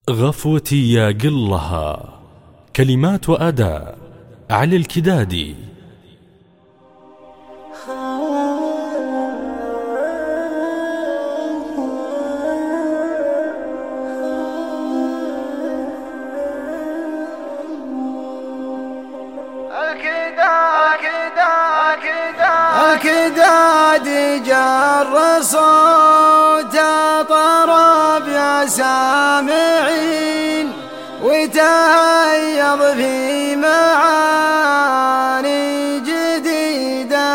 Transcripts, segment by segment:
غفوتي يا قلها. كلمات وأداء علي الكدادي. الكدادي جر صوته طرب يا سامعين، وتهيض في معاني جديدة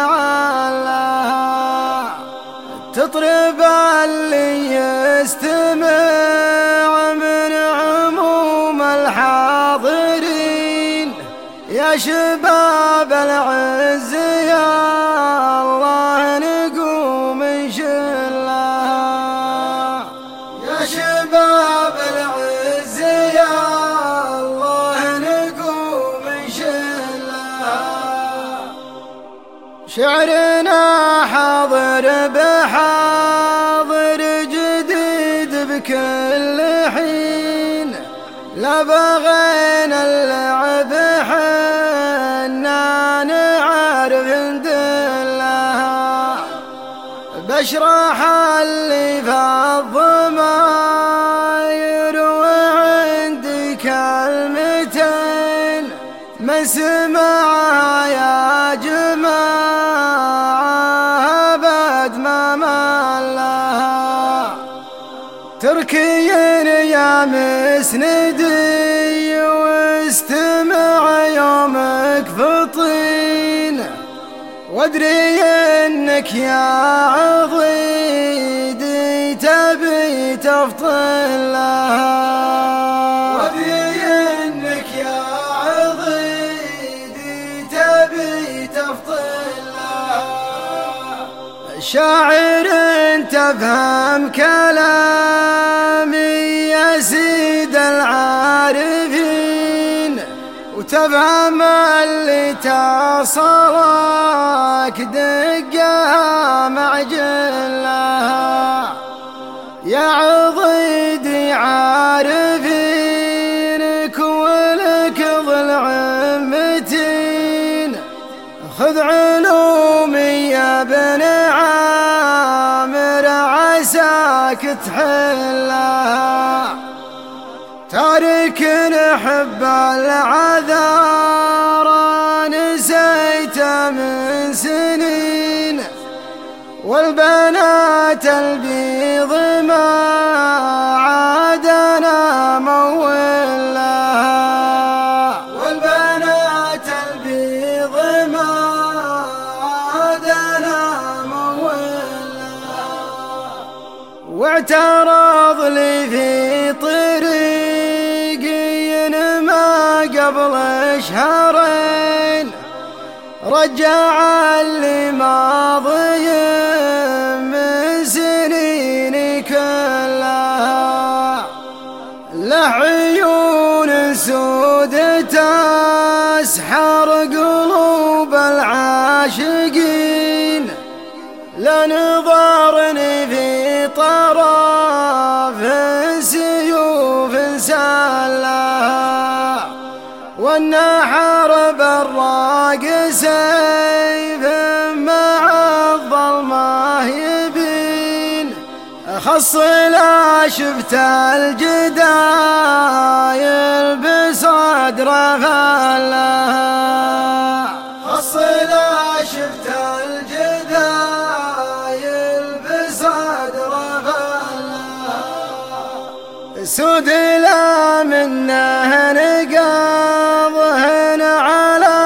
علها تطرب اللي يستمع من عموم الحاضرين. يا شباب العز يا الله نقوم نشلها، يا شباب العز يا الله نقوم نشلها. شعرنا حاضر بحاضر جديد بكل حين، لا بغينا اللعب حنا نعرف ندلها. بشرح اللي في الضماير وعندي كلمتين من سمعها يا جماعة أبد ما ملها. تركي يا مسندي واستمع يومك فطين، وادري انك يا عضيدي تبي تفطن لها، وادري انك يا عضيدي تبي تفطن لها. شاعر تفهم كلامي يا سيد العارفين، وتفهم اللي تصلك دقها معجلها. يا عضيدي عارفينك ولك ضلع متين، خذ علومي يا ابن عامر عساك تحلها. تارك نحب العذار نسيت من سنين، والبنات البيض ما عادنا مول لها، والبنات البيض ما عادنا مول لها. واعترض لي في طريقي ما قبل شهرين، رجع اللي ماضي من سنين كلها. له عيون سود تسحر قلوب العاشقين، لنظرني في طرف سيوف سلها، والنحر بالراق سيف مع الظلمة يبين. خص لا شفت الجدايل بصدر فلها، خص لا شفت الجدايل بصدر فلها. سود لا منه نقاضهن على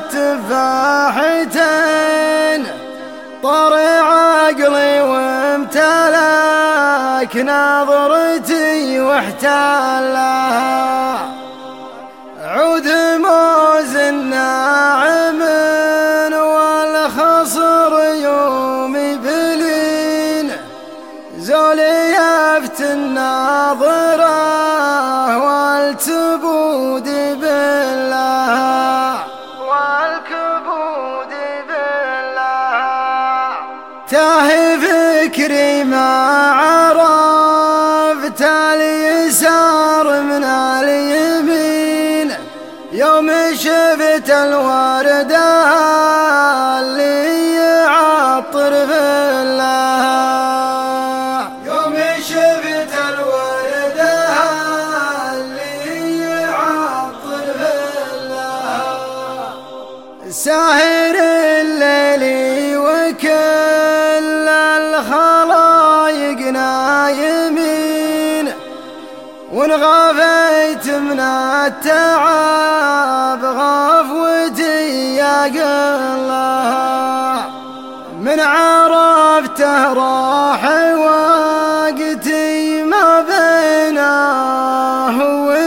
التفاحتين، طري عقلي وامتلك نظرتي واحتلها. عود موز الناعم والخصر يومي بلين، زولي يفت الناظرة والتبود بالله، والكبود بالله. تاهي فكري ما عرفت اليسار من اليمين يوم شفت الوردة اللي يعطر في اللهى، يوم شفت الوردة اللي يعطر في اللهى. ساهر الليل وكل الخلايق نايمين، وانغفيت من التعب غفوتي يا قلها، من عرفته راح وقتي ما بينه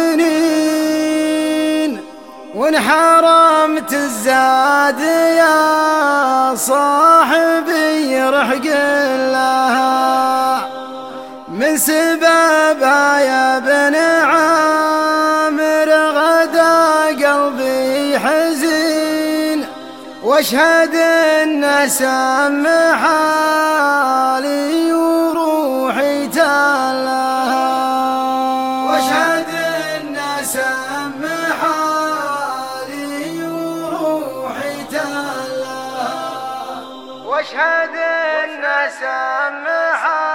ونين، وانحرمت الزاد يا صاحبي رحق لها، من سببها يا بن عامر غدا قلبي حزين، واشهد ان سمح حالي وروحي تلها، واشهد ان سمح حالي وروحي تلها، واشهد ان سمح